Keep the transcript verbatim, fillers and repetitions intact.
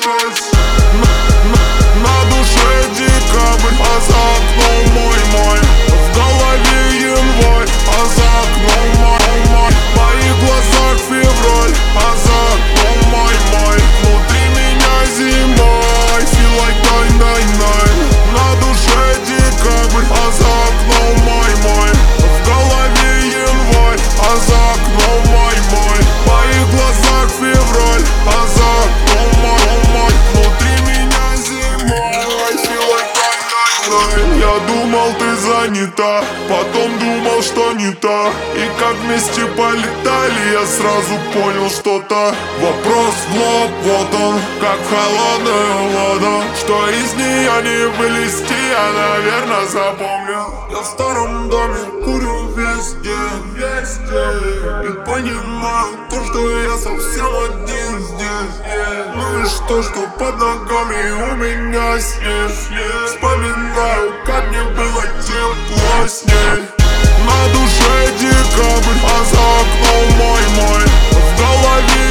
шесть. На, на, на душе декабрь, а за окном мой-мой. В голове январь, а за окном май-май. В моих глазах февраль, а за окном май-май. Внутри меня зима, I feel like nine nine nine. На душе декабрь, а за окном май-май. В голове январь, а за окном май-май. В моих глазах февраль, а за окном май-май. Внутри меня зима, I feel like nine nine nine. Я думал, ты занята, потом думал, что не та. И как вместе полетали, я сразу понял что-то. Вопрос в лоб, вот он, как в холодную воду. Что из нее не вылезти, я, наверное, запомнил. Я в старом доме курю везде, везде. И понимаю то, что я совсем один здесь, yeah. Ну и что, что под ногами у меня снег. Вспоминаю, как мне было тепло с ней. На душе декабрь, а за окном мой-мой. В голове